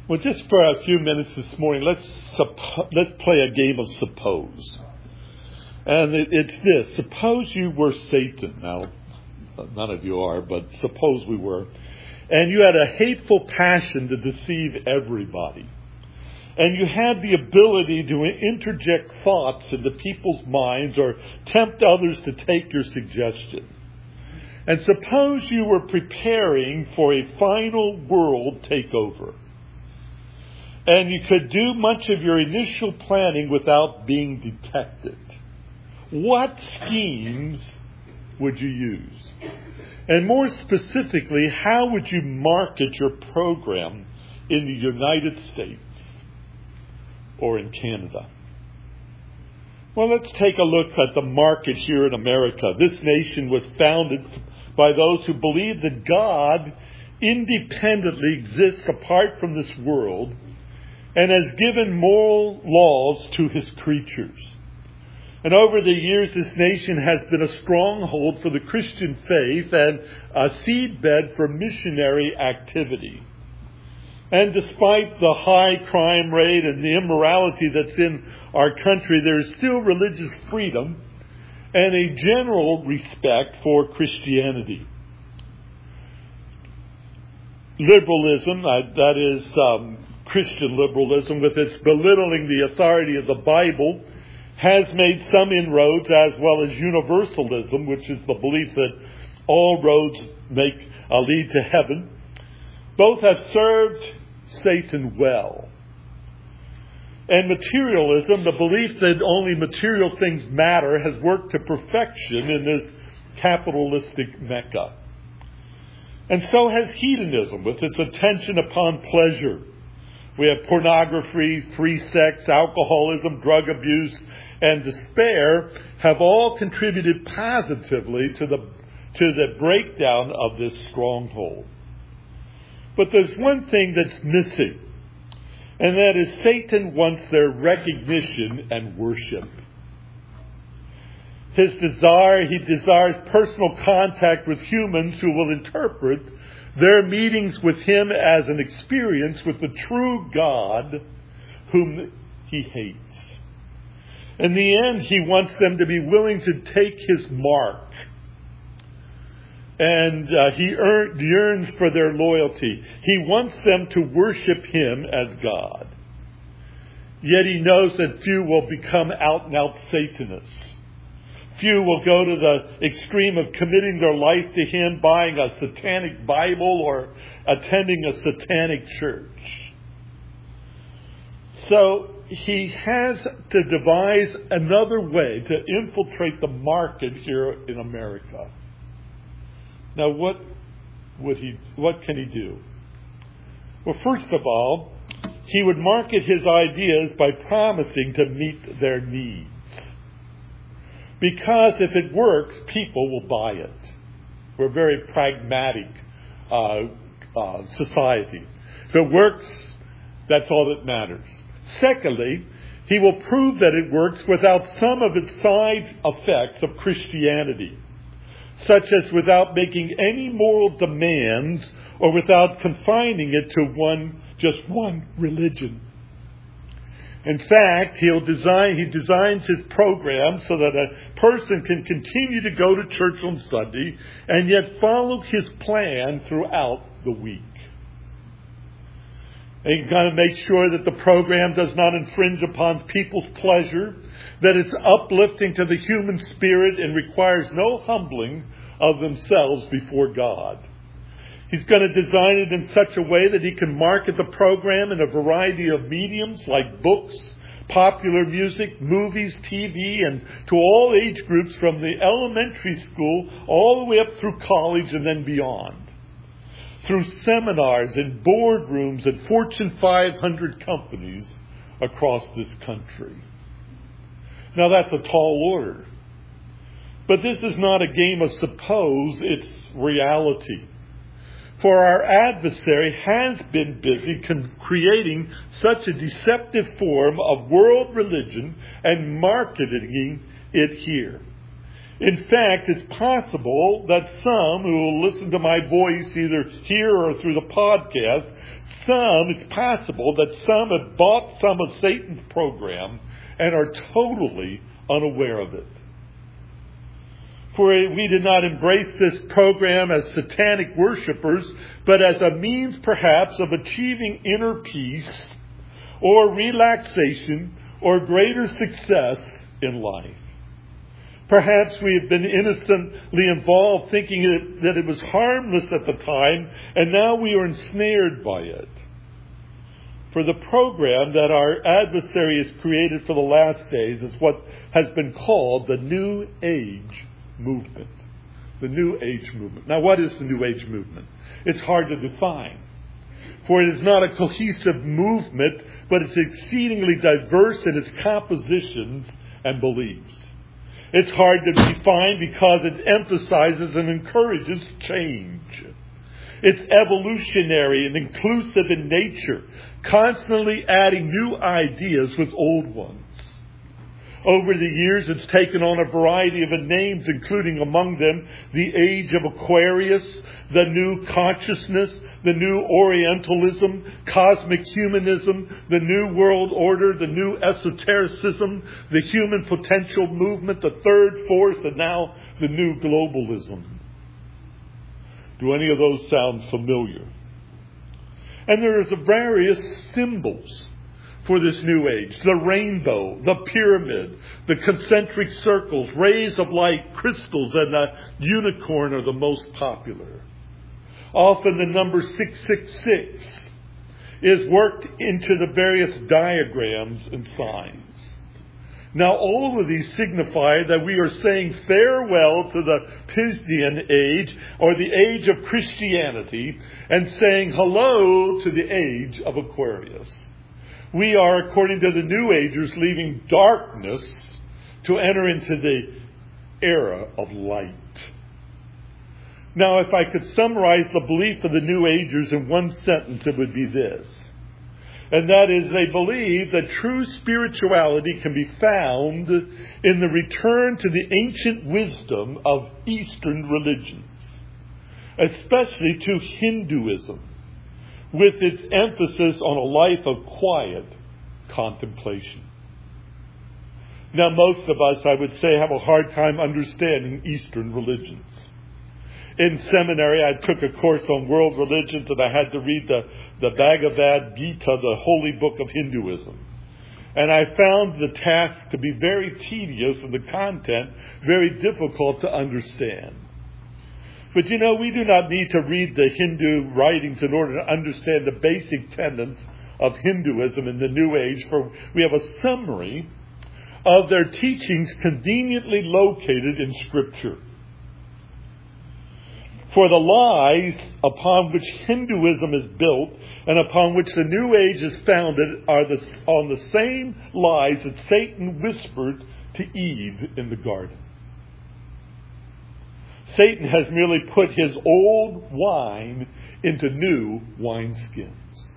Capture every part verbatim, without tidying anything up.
Well, just for a few minutes this morning, let's suppo- let's play a game of suppose. And it, it's this. Suppose you were Satan. Now, none of you are, but suppose we were. And you had a hateful passion to deceive everybody. And you had the ability to interject thoughts into people's minds or tempt others to take your suggestion. And suppose you were preparing for a final world takeover. And you could do much of your initial planning without being detected. What schemes would you use? And more specifically, how would you market your program in the United States or in Canada? Well, let's take a look at the market here in America. This nation was founded by those who believe that God independently exists apart from this world and has given moral laws to his creatures. And over the years, this nation has been a stronghold for the Christian faith and a seedbed for missionary activity. And despite the high crime rate and the immorality that's in our country, there is still religious freedom and a general respect for Christianity. Liberalism, uh, that is um, Christian liberalism, with its belittling the authority of the Bible, has made some inroads, as well as universalism, which is the belief that all roads make uh, lead to heaven. Both have served Satan well. And materialism, the belief that only material things matter, has worked to perfection in this capitalistic mecca. And so has hedonism, with its attention upon pleasure. We have pornography, free sex, alcoholism, drug abuse, and despair have all contributed positively to the to the breakdown of this stronghold. But there's one thing that's missing, and that is Satan wants their recognition and worship. His desire, he desires personal contact with humans who will interpret their meetings with him as an experience with the true God whom he hates. In the end, he wants them to be willing to take his mark. And uh, he earn, yearns for their loyalty. He wants them to worship him as God. Yet he knows that few will become out-and-out Satanists. Few will go to the extreme of committing their life to him, buying a satanic Bible or attending a satanic church. So he has to devise another way to infiltrate the market here in America. Now, what would he? What can he do? Well, first of all, he would market his ideas by promising to meet their needs. Because if it works, people will buy it. We're a very pragmatic uh, uh, society. If it works, that's all that matters. Secondly, he will prove that it works without some of its side effects of Christianity, such as without making any moral demands or without confining it to one, just one religion. In fact, he'll design, he designs his program so that a person can continue to go to church on Sunday and yet follow his plan throughout the week. And he's got to make sure that the program does not infringe upon people's pleasure, that it's uplifting to the human spirit and requires no humbling of themselves before God. He's going to design it in such a way that he can market the program in a variety of mediums like books, popular music, movies, T V, and to all age groups from the elementary school all the way up through college and then beyond. Through seminars and boardrooms and Fortune five hundred companies across this country. Now that's a tall order. But this is not a game of suppose, it's reality. For our adversary has been busy con- creating such a deceptive form of world religion and marketing it here. In fact, it's possible that some who will listen to my voice either here or through the podcast, some, it's possible that some have bought some of Satan's program and are totally unaware of it. For we did not embrace this program as satanic worshipers, but as a means perhaps of achieving inner peace or relaxation or greater success in life. Perhaps we have been innocently involved thinking that it was harmless at the time, and now we are ensnared by it. For the program that our adversary has created for the last days is what has been called the New Age movement. The New Age movement. Now, what is the New Age movement? It's hard to define. For it is not a cohesive movement, but it's exceedingly diverse in its compositions and beliefs. It's hard to define because it emphasizes and encourages change. It's evolutionary and inclusive in nature, constantly adding new ideas with old ones. Over the years, it's taken on a variety of names, including among them the Age of Aquarius, the New Consciousness, the New Orientalism, Cosmic Humanism, the New World Order, the New Esotericism, the Human Potential Movement, the Third Force, and now the New Globalism. Do any of those sound familiar? And there is various symbols for this new age. The rainbow, the pyramid, the concentric circles, rays of light, crystals, and the unicorn are the most popular. Often the number six six six is worked into the various diagrams and signs. Now all of these signify that we are saying farewell to the Piscean age, or the age of Christianity, and saying hello to the age of Aquarius. We are, according to the New Agers, leaving darkness to enter into the era of light. Now, if I could summarize the belief of the New Agers in one sentence, it would be this. And that is, they believe that true spirituality can be found in the return to the ancient wisdom of Eastern religions, especially to Hinduism, with its emphasis on a life of quiet contemplation. Now, most of us, I would say, have a hard time understanding Eastern religions. In seminary, I took a course on world religions, and I had to read the, the Bhagavad Gita, the holy book of Hinduism. And I found the task to be very tedious and the content very difficult to understand. But you know, we do not need to read the Hindu writings in order to understand the basic tenets of Hinduism in the New Age, for we have a summary of their teachings conveniently located in Scripture. For the lies upon which Hinduism is built and upon which the New Age is founded are the, on the same lies that Satan whispered to Eve in the garden. Satan has merely put his old wine into new wineskins.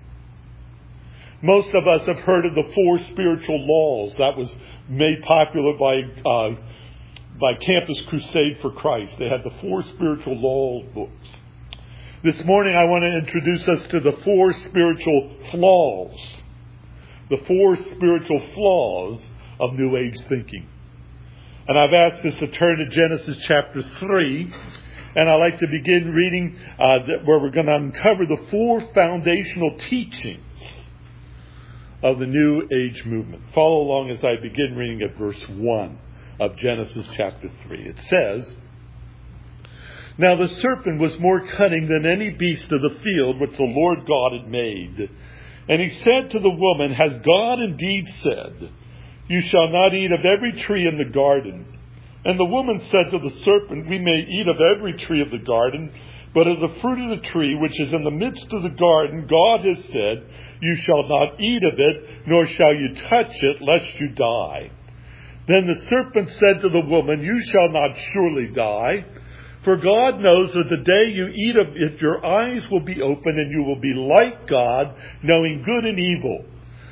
Most of us have heard of the four spiritual laws. That was made popular by uh, by Campus Crusade for Christ. They had the four spiritual law books. This morning I want to introduce us to the four spiritual flaws. The four spiritual flaws of New Age thinking. And I've asked us to turn to Genesis chapter three. And I'd like to begin reading uh, where we're going to uncover the four foundational teachings of the New Age movement. Follow along as I begin reading at verse one of Genesis chapter three. It says, "Now the serpent was more cunning than any beast of the field which the Lord God had made. And he said to the woman, Has God indeed said, You shall not eat of every tree in the garden? And the woman said to the serpent, We may eat of every tree of the garden, but of the fruit of the tree which is in the midst of the garden, God has said, You shall not eat of it, nor shall you touch it, lest you die. Then the serpent said to the woman, You shall not surely die, for God knows that the day you eat of it, your eyes will be open, and you will be like God, knowing good and evil.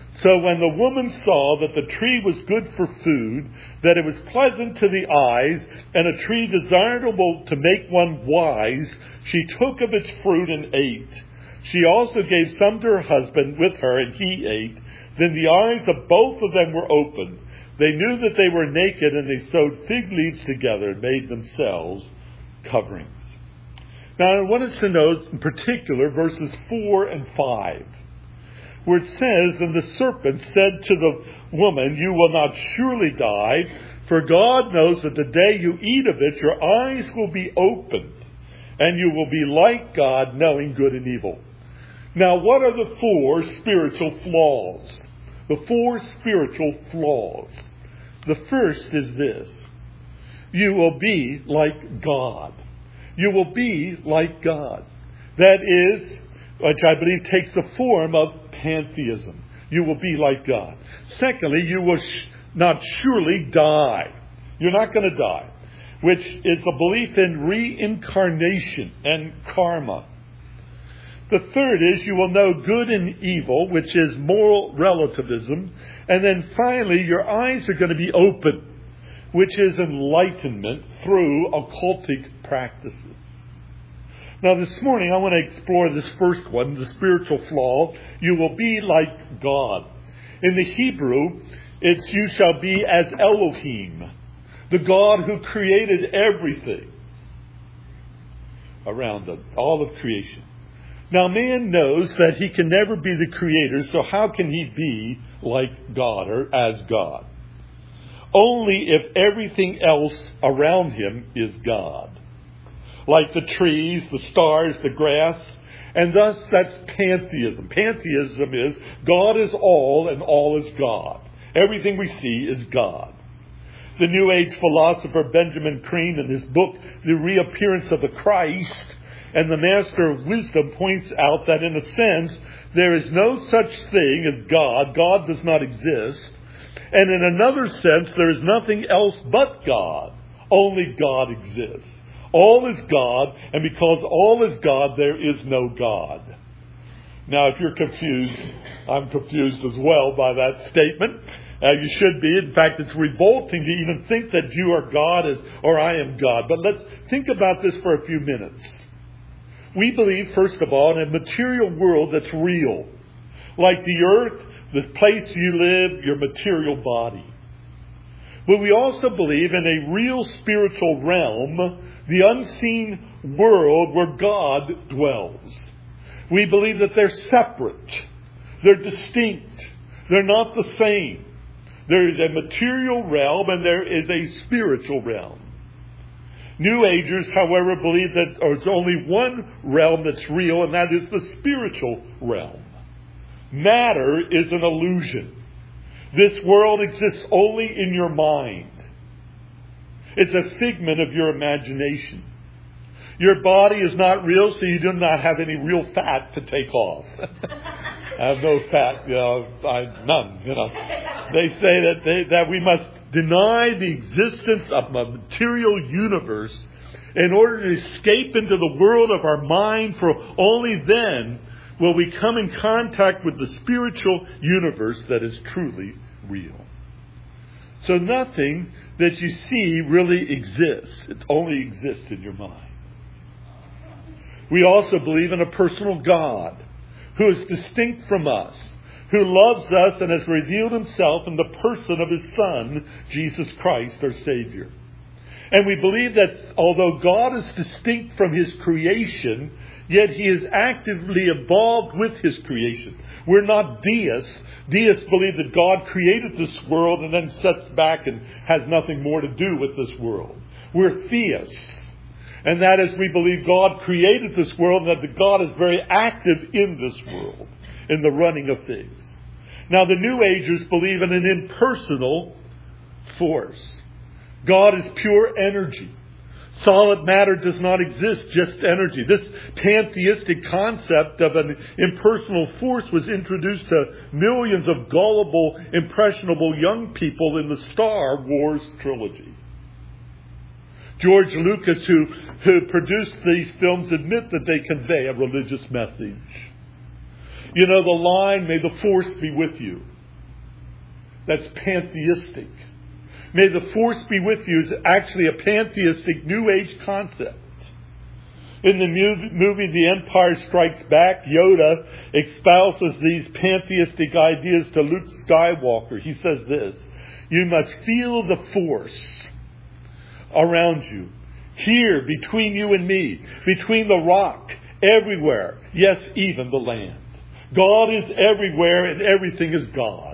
So when the woman saw that the tree was good for food, that it was pleasant to the eyes, and a tree desirable to make one wise, she took of its fruit and ate. She also gave some to her husband with her, and he ate. Then the eyes of both of them were opened. They knew that they were naked, and they sewed fig leaves together and made themselves coverings. Now I want us to note in particular verses four and five. Where it says, and the serpent said to the woman, you will not surely die, for God knows that the day you eat of it, your eyes will be opened, and you will be like God, knowing good and evil. Now, what are the four spiritual flaws? The four spiritual flaws. The first is this. You will be like God. You will be like God. That is, which I believe takes the form of pantheism. You will be like God. Secondly, you will sh- not surely die. You're not going to die, which is a belief in reincarnation and karma. The third is you will know good and evil, which is moral relativism. And then finally, your eyes are going to be open, which is enlightenment through occultic practices. Now this morning I want to explore this first one, the spiritual flaw. You will be like God. In the Hebrew, it's you shall be as Elohim, the God who created everything around them, all of creation. Now man knows that he can never be the creator, so how can he be like God or as God? Only if everything else around him is God. Like the trees, the stars, the grass. And thus that's pantheism. Pantheism is God is all and all is God. Everything we see is God. The New Age philosopher Benjamin Crane, in his book, The Reappearance of the Christ, and the Master of Wisdom points out that in a sense, there is no such thing as God. God does not exist. And in another sense, there is nothing else but God. Only God exists. All is God, and because all is God, there is no God. Now, if you're confused, I'm confused as well by that statement. Uh, you should be. In fact, it's revolting to even think that you are God as, or I am God. But let's think about this for a few minutes. We believe, first of all, in a material world that's real. Like the earth, the place you live, your material body. But we also believe in a real spiritual realm, the unseen world where God dwells. We believe that they're separate. They're distinct. They're not the same. There is a material realm and there is a spiritual realm. New Agers, however, believe that there's only one realm that's real, and that is the spiritual realm. Matter is an illusion. This world exists only in your mind. It's a figment of your imagination. Your body is not real, so you do not have any real fat to take off. I have no fat, you know, I, none, you know. They say that they, that we must deny the existence of a material universe in order to escape into the world of our mind, for only then will we come in contact with the spiritual universe that is truly real. So nothing that you see really exists. It only exists in your mind. We also believe in a personal God who is distinct from us, who loves us and has revealed himself in the person of his Son, Jesus Christ, our Savior. And we believe that although God is distinct from his creation, yet he is actively involved with his creation. We're not deists. Deists believe that God created this world and then sits back and has nothing more to do with this world. We're theists. And that is, we believe God created this world and that God is very active in this world, in the running of things. Now, the New Agers believe in an impersonal force. God is pure energy. Solid matter does not exist, just energy. This pantheistic concept of an impersonal force was introduced to millions of gullible, impressionable young people in the Star Wars trilogy. George Lucas, who, who produced these films, admit that they convey a religious message. You know, the line, may the force be with you. That's pantheistic. May the force be with you is actually a pantheistic New Age concept. In the movie The Empire Strikes Back, Yoda espouses these pantheistic ideas to Luke Skywalker. He says this: you must feel the force around you, here, between you and me, between the rock, everywhere, yes, even the land. God is everywhere and everything is God.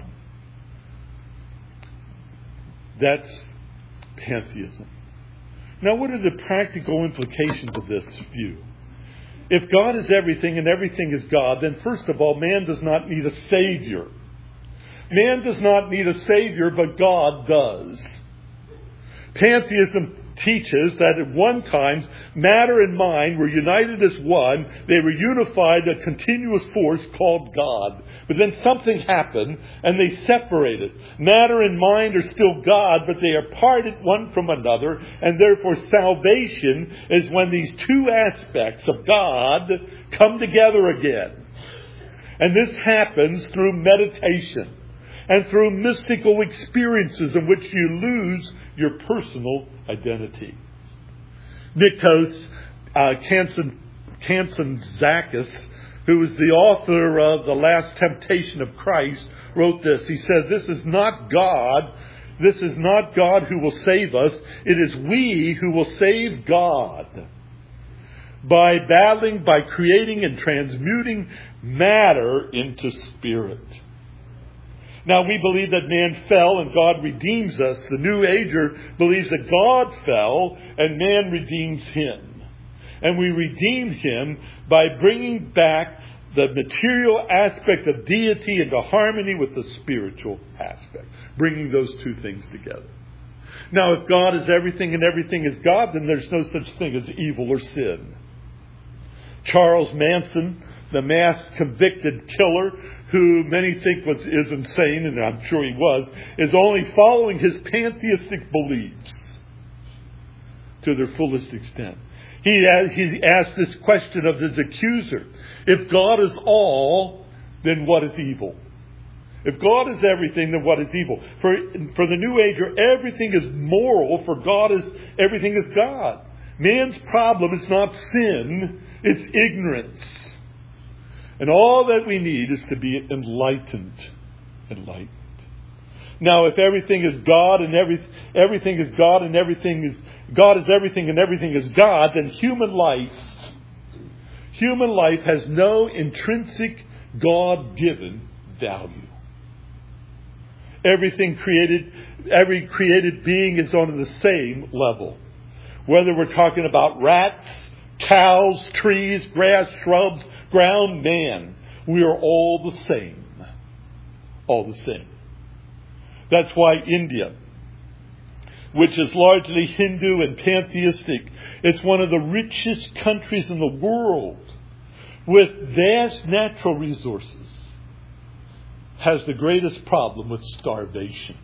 That's pantheism. Now, what are the practical implications of this view? If God is everything and everything is God, then first of all, man does not need a Savior. Man does not need a Savior, but God does. Pantheism teaches that at one time, matter and mind were united as one. They were unified, a continuous force called God. But then something happened and they separated. Matter and mind are still God, but they are parted one from another. And therefore salvation is when these two aspects of God come together again. And this happens through meditation and through mystical experiences in which you lose your personal identity. Nikos uh, Kazantzakis, who is the author of The Last Temptation of Christ, wrote this. He says, this is not God. This is not God who will save us. It is we who will save God. By battling, by creating and transmuting matter into spirit. Now, we believe that man fell and God redeems us. The New Ager believes that God fell and man redeems him. And we redeem him by bringing back the material aspect of deity into harmony with the spiritual aspect. Bringing those two things together. Now, if God is everything and everything is God, then there's no such thing as evil or sin. Charles Manson, the mass convicted killer, who many think was is insane, and I'm sure he was, is only following his pantheistic beliefs to their fullest extent. He, he asked this question of his accuser: if God is all, then what is evil? If God is everything, then what is evil? For, for the New Ager, everything is moral, for God is everything is God. Man's problem is not sin, it's ignorance. And all that we need is to be enlightened. Enlightened. Now, if everything is God and every, everything is God and everything is God is everything and everything is God, then human life, human life has no intrinsic God-given value. Everything created, every created being is on the same level. Whether we're talking about rats, cows, trees, grass, shrubs, ground, man, we are all the same. All the same. That's why India, which is largely Hindu and pantheistic, it's one of the richest countries in the world with vast natural resources, has the greatest problem with starvation.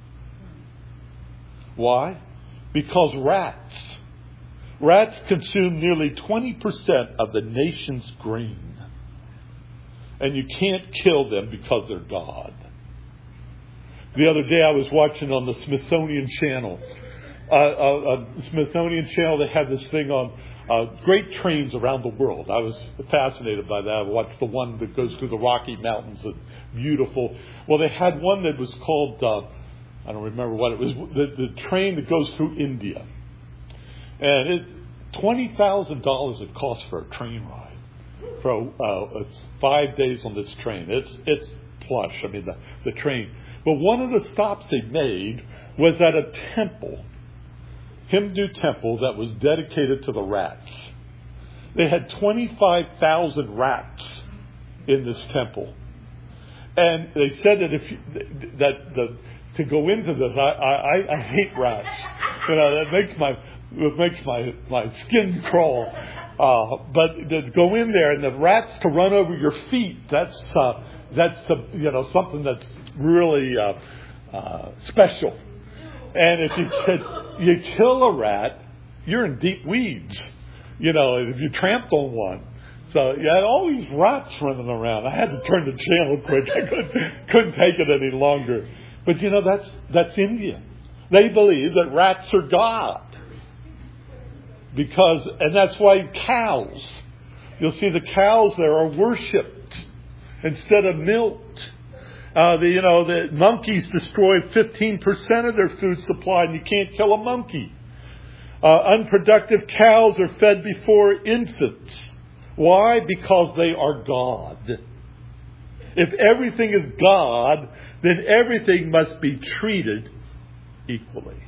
Why? Because rats. Rats consume nearly twenty percent of the nation's grain. And you can't kill them because they're God. The other day I was watching on the Smithsonian Channel. Uh, uh, uh, Smithsonian Channel, they had this thing on uh, great trains around the world. I was fascinated by that. I watched the one that goes through the Rocky Mountains. And beautiful. Well, they had one that was called, uh, I don't remember what it was, the, the train that goes through India. And it twenty thousand dollars it costs for a train ride. For uh, it's five days on this train. It's it's plush. I mean, the, the train. But one of the stops they made was at a temple, Hindu temple that was dedicated to the rats. They had twenty-five thousand rats in this temple. And they said that if you, that the to go into this, I, I, I hate rats. You know, that makes my It makes my, my skin crawl. Uh, but to go in there and the rats to run over your feet, that's, uh, that's the, you know, something that's really, uh, uh, special. And if you, you kill a rat, you're in deep weeds. You know, if you trampled on one. So you had all these rats running around. I had to turn the channel quick. I couldn't, couldn't take it any longer. But you know, that's, that's India. They believe that rats are God. Because, and that's why cows, you'll see the cows there are worshipped instead of milked. Uh, the, you know, the monkeys destroy fifteen percent of their food supply, and you can't kill a monkey. Uh, unproductive cows are fed before infants. Why? Because they are God. If everything is God, then everything must be treated equally.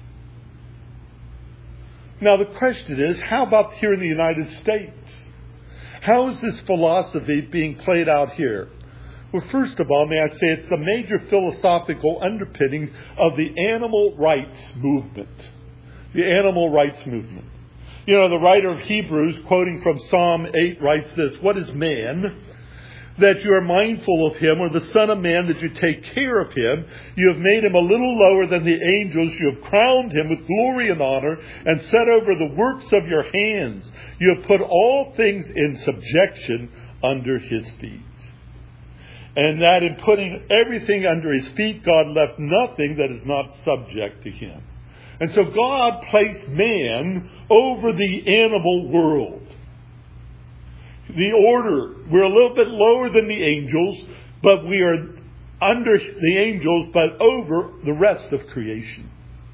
Now the question is, how about here in the United States? How is this philosophy being played out here? Well, first of all, may I say it's the major philosophical underpinning of the animal rights movement. The animal rights movement. You know, the writer of Hebrews, quoting from Psalm eight, writes this: "What is man, that you are mindful of him, or the Son of Man, that you take care of him? You have made him a little lower than the angels. You have crowned him with glory and honor, and set over the works of your hands. You have put all things in subjection under his feet." And that in putting everything under his feet, God left nothing that is not subject to him. And so God placed man over the animal world. The order, we're a little bit lower than the angels, but we are under the angels, but over the rest of creation.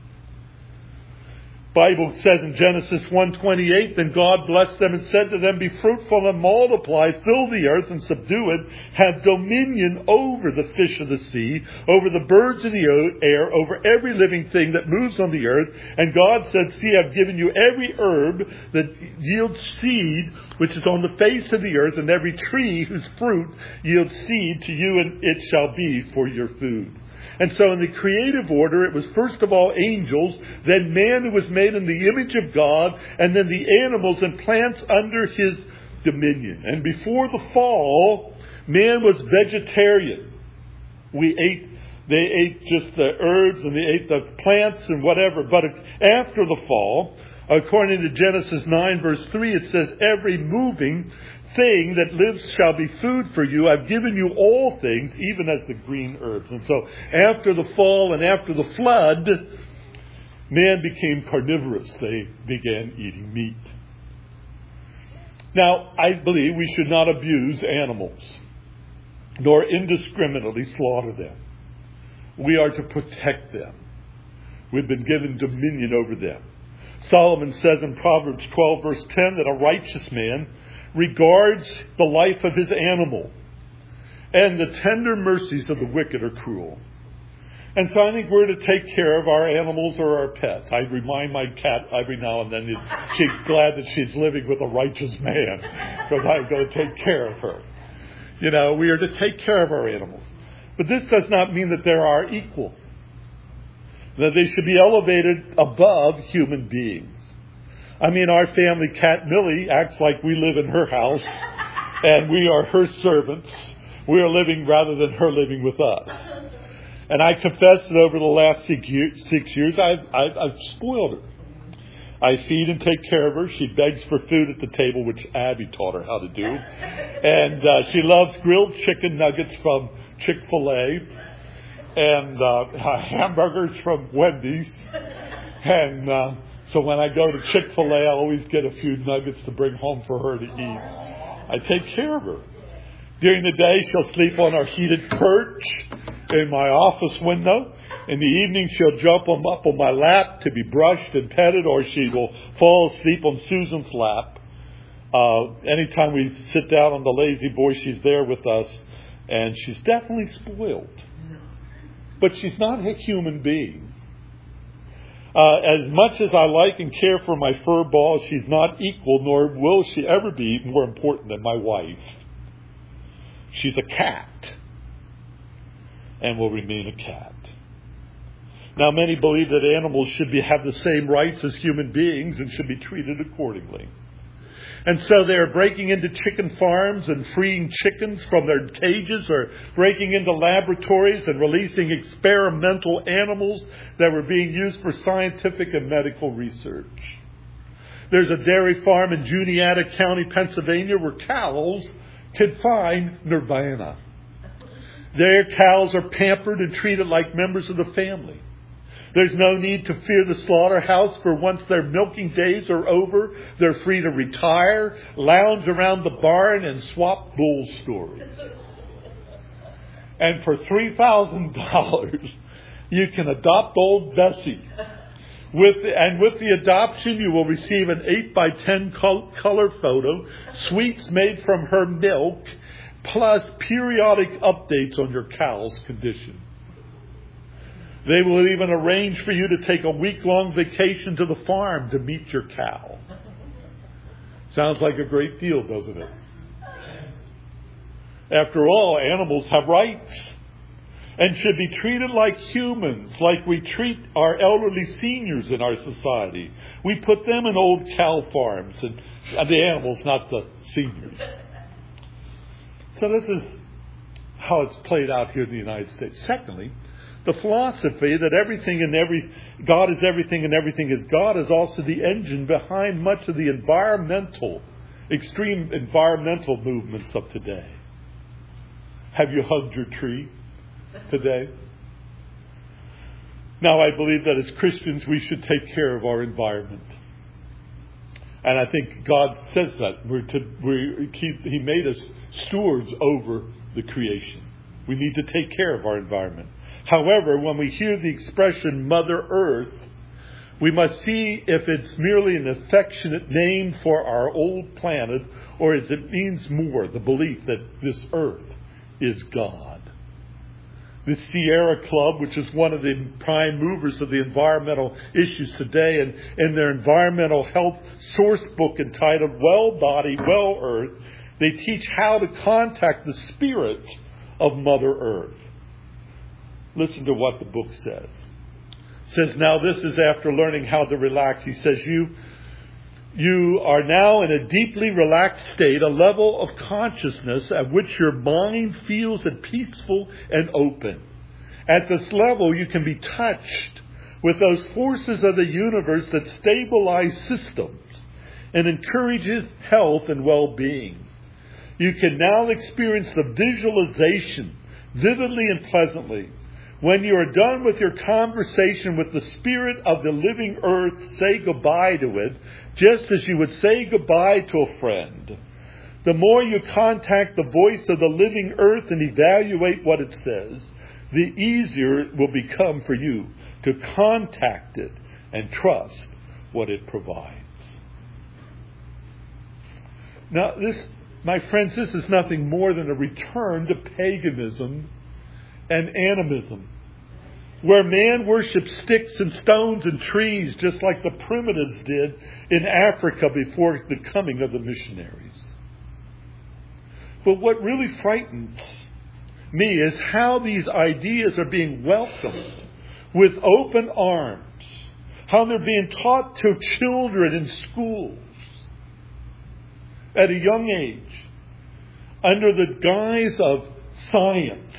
Bible says in Genesis one twenty-eight, "Then God blessed them and said to them, be fruitful and multiply, fill the earth and subdue it, have dominion over the fish of the sea, over the birds of the air, over every living thing that moves on the earth. And God said, see, I've given you every herb that yields seed, which is on the face of the earth, and every tree whose fruit yields seed to you, and it shall be for your food." And so in the creative order, it was first of all angels, then man who was made in the image of God, and then the animals and plants under his dominion. And before the fall, man was vegetarian. We ate, they ate just the herbs and they ate the plants and whatever. But after the fall, according to Genesis nine verse three, it says, "Every moving thing that lives shall be food for you. I've given you all things, even as the green herbs." And so after the fall and after the flood, man became carnivorous. They began eating meat. Now, I believe we should not abuse animals, nor indiscriminately slaughter them. We are to protect them. We've been given dominion over them. Solomon says in Proverbs twelve verse ten that a righteous man regards the life of his animal, and the tender mercies of the wicked are cruel. And so I think we're to take care of our animals or our pets. I remind my cat every now and then that she's glad that she's living with a righteous man, because I'm going to take care of her. You know, we are to take care of our animals. But this does not mean that they are equal, that they should be elevated above human beings. I mean, our family cat Millie acts like we live in her house and we are her servants. We are living rather than her living with us. And I confess that over the last six years, I've, I've, I've spoiled her. I feed and take care of her. She begs for food at the table, which Abby taught her how to do. And uh, she loves grilled chicken nuggets from Chick-fil-A and uh, hamburgers from Wendy's. And uh, so when I go to Chick-fil-A, I always get a few nuggets to bring home for her to eat. I take care of her. During the day, she'll sleep on our heated perch in my office window. In the evening, she'll jump on, up on my lap to be brushed and petted, or she will fall asleep on Susan's lap. Uh, anytime we sit down on the lazy boy, she's there with us, and she's definitely spoiled. But she's not a human being. Uh, as much as I like and care for my fur ball, she's not equal, nor will she ever be more important than my wife. She's a cat, and will remain a cat. Now, many believe that animals should be, have the same rights as human beings and should be treated accordingly. And so they're breaking into chicken farms and freeing chickens from their cages, or breaking into laboratories and releasing experimental animals that were being used for scientific and medical research. There's a dairy farm in Juniata County, Pennsylvania, where cows can find nirvana. Their cows are pampered and treated like members of the family. There's no need to fear the slaughterhouse, for once their milking days are over, they're free to retire, lounge around the barn, and swap bull stories. And for three thousand dollars, you can adopt old Bessie. With the, and with the adoption, you will receive an eight by ten color photo, sweets made from her milk, plus periodic updates on your cow's condition. They will even arrange for you to take a week-long vacation to the farm to meet your cow. Sounds like a great deal, doesn't it? After all, animals have rights and should be treated like humans, like we treat our elderly seniors in our society. We put them in old cow farms, and, and the animals, not the seniors. So this is how it's played out here in the United States. Secondly, the philosophy that everything and every God is everything and everything is God is also the engine behind much of the environmental, extreme environmental movements of today. Have you hugged your tree today? Now, I believe that as Christians we should take care of our environment. And I think God says that. We're to, we're, he, he made us stewards over the creation. We need to take care of our environment. However, when we hear the expression Mother Earth, we must see if it's merely an affectionate name for our old planet, or if it means more, the belief that this earth is God. The Sierra Club, which is one of the prime movers of the environmental issues today, and in their environmental health source book entitled Well Body, Well Earth, they teach how to contact the spirit of Mother Earth. Listen to what the book says. It says, now this is after learning how to relax. He says, you, you are now in a deeply relaxed state, a level of consciousness at which your mind feels at peaceful and open. At this level, you can be touched with those forces of the universe that stabilize systems and encourages health and well-being. You can now experience the visualization vividly and pleasantly. When you are done with your conversation with the spirit of the living earth, say goodbye to it, just as you would say goodbye to a friend. The more you contact the voice of the living earth and evaluate what it says, the easier it will become for you to contact it and trust what it provides. Now, this, my friends, this is nothing more than a return to paganism and animism, where man worshipped sticks and stones and trees just like the primitives did in Africa before the coming of the missionaries. But what really frightens me is how these ideas are being welcomed with open arms, how they're being taught to children in schools at a young age under the guise of science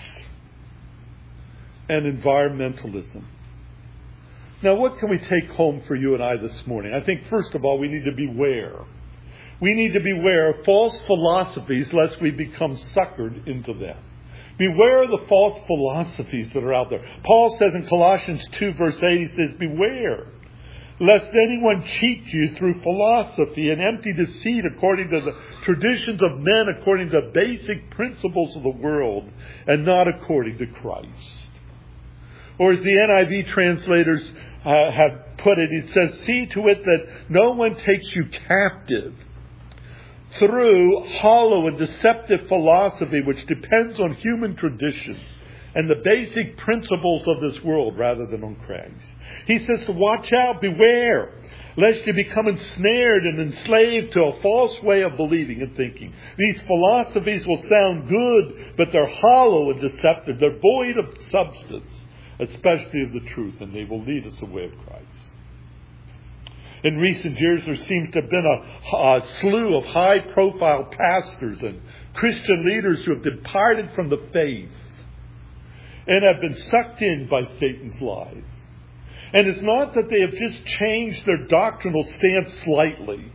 and environmentalism. Now, what can we take home for you and I this morning? I think, first of all, we need to beware. We need to beware of false philosophies lest we become suckered into them. Beware of the false philosophies that are out there. Paul says in Colossians two, verse eight, he says, beware lest anyone cheat you through philosophy and empty deceit according to the traditions of men, according to the basic principles of the world, and not according to Christ. Or as the N I V translators uh, have put it, it says, see to it that no one takes you captive through hollow and deceptive philosophy which depends on human tradition and the basic principles of this world rather than on Christ. He says to watch out, beware, lest you become ensnared and enslaved to a false way of believing and thinking. These philosophies will sound good, but they're hollow and deceptive. They're void of substance, especially of the truth, and they will lead us away from Christ. In recent years, there seems to have been a, a slew of high-profile pastors and Christian leaders who have departed from the faith and have been sucked in by Satan's lies. And it's not that they have just changed their doctrinal stance slightly,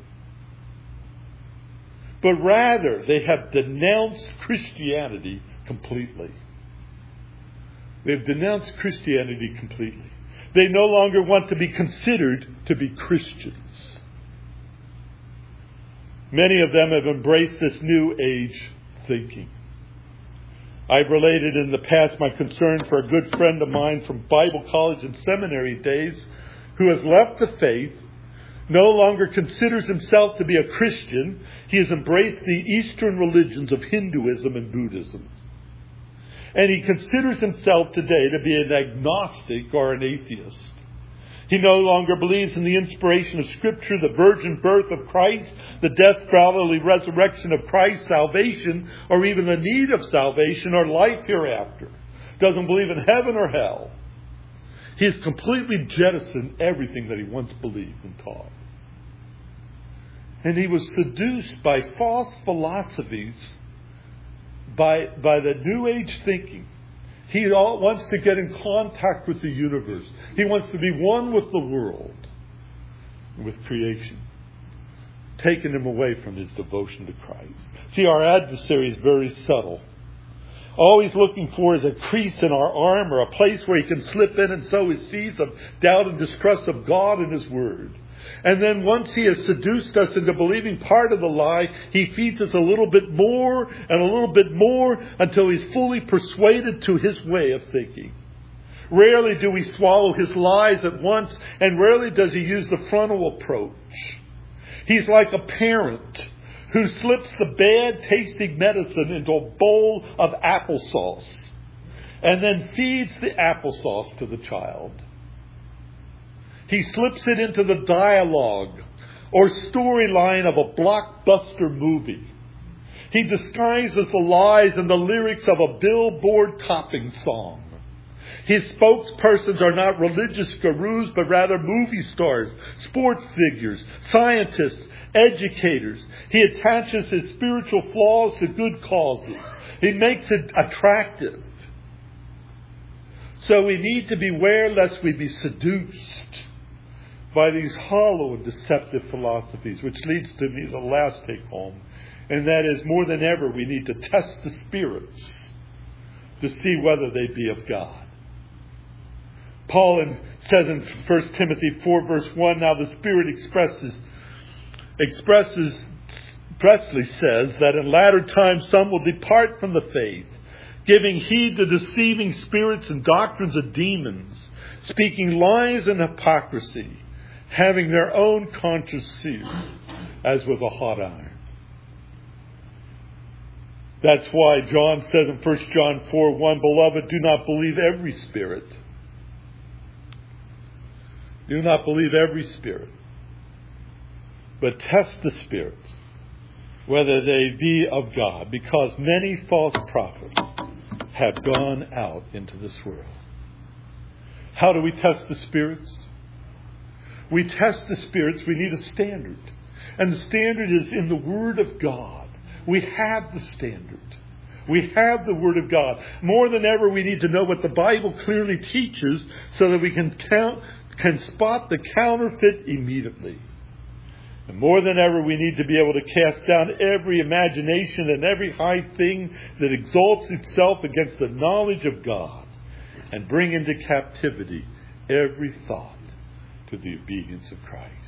but rather they have denounced Christianity completely. They've denounced Christianity completely. They no longer want to be considered to be Christians. Many of them have embraced this new age thinking. I've related in the past my concern for a good friend of mine from Bible college and seminary days who has left the faith, no longer considers himself to be a Christian. He has embraced the Eastern religions of Hinduism and Buddhism. And he considers himself today to be an agnostic or an atheist. He no longer believes in the inspiration of Scripture, the virgin birth of Christ, the death, bodily resurrection of Christ, salvation, or even the need of salvation or life hereafter. Doesn't believe in heaven or hell. He has completely jettisoned everything that he once believed and taught. And he was seduced by false philosophies, by, by the New Age thinking. He wants to get in contact with the universe. He wants to be one with the world, with creation. Taking him away from his devotion to Christ. See, our adversary is very subtle. All he's looking for is a crease in our arm or a place where he can slip in and sow his seeds of doubt and distrust of God and His Word. And then once he has seduced us into believing part of the lie, he feeds us a little bit more and a little bit more until he's fully persuaded to his way of thinking. Rarely do we swallow his lies at once, and rarely does he use the frontal approach. He's like a parent who slips the bad tasting medicine into a bowl of applesauce and then feeds the applesauce to the child. He slips it into the dialogue or storyline of a blockbuster movie. He disguises the lies in the lyrics of a billboard topping song. His spokespersons are not religious gurus, but rather movie stars, sports figures, scientists, educators. He attaches his spiritual flaws to good causes. He makes it attractive. So we need to beware lest we be seduced by these hollow and deceptive philosophies, which leads to me the last take home. And that is, more than ever, we need to test the spirits to see whether they be of God. Paul in, says in First Timothy four verse one, now the Spirit expresses, expresses, expressly says that in latter times some will depart from the faith, giving heed to deceiving spirits and doctrines of demons, speaking lies and hypocrisy, having their own conscience seared as with a hot iron. That's why John says in First John four one, beloved, do not believe every spirit. Do not believe every spirit, but test the spirits, whether they be of God, because many false prophets have gone out into this world. How do we test the spirits? We test the spirits, we need a standard. And the standard is in the Word of God. We have the standard. We have the Word of God. More than ever, we need to know what the Bible clearly teaches so that we can count, can spot the counterfeit immediately. And more than ever, we need to be able to cast down every imagination and every high thing that exalts itself against the knowledge of God and bring into captivity every thought to the obedience of Christ.